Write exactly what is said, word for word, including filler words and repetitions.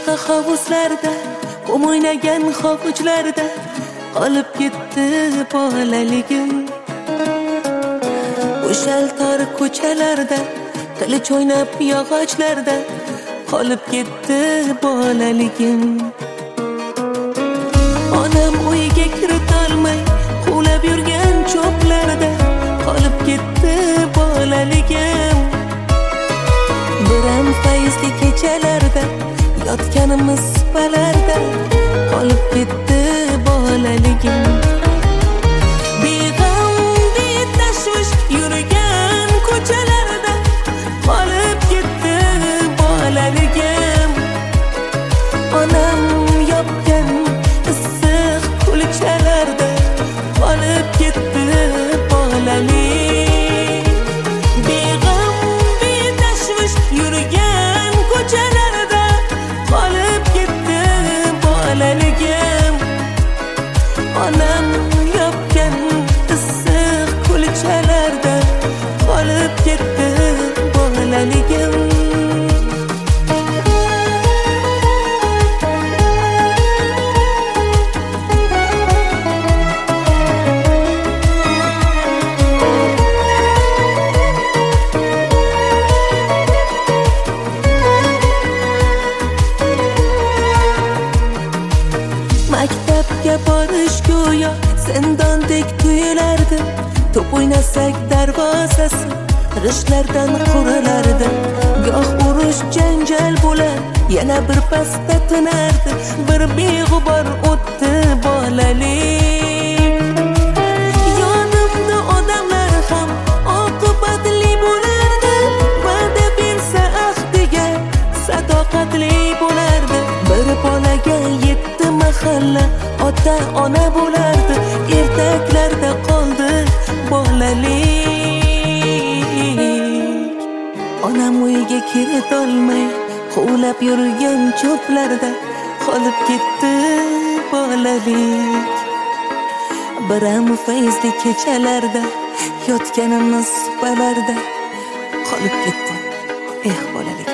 boshqa hovuzlarda, qum o'ynagan hovuchlarda qolib ketdi bolaligim. O'shal tor ko'chalarda, qilich o'ynab yog'ochlarda qolib ketdi bolaligim. Onam uyga kiritolmay quvlab yurgan cho'plarda qolib ketdi bolaligim. Biram fayzli kechalarda, yotganimiz supalarda qolib ketdi bolaligim. Beg'am betashvish yurgan ko'chalarda qolib ketdi bolaligim. Onam yopgan issiq kulchalarda qolib ketdi bolalik. Beg'am betashvish yurgan ko'chalarda qolib ketdi bolaligim. Onam yopgan issiq kulchalarda qolib ketdi bolaligim. Maktabga borish go'yo zindondek tuyulardi. Top o'ynasak darvozasi g'ishtlardan qurilardi. Goh urush janjal bo'lar, yana bir pasda tinardi. Bir beg'ubor o'tdi bolalik. Yonimda odamlar ham oqibatli bo'lardi. Va'da bersa ahdiga sadoqatli bo'lardi. Bir bolaga yetti mahalla ota ona bo'lardi. Ertaklarda qoldi bolalik. Onam uyga kiritolmay quvlab yurgan cho'plarda qolib ketdi bolalik. Biram fayzli kechalarda, yotganimiz supalarda qolib ketdi eh bolalik.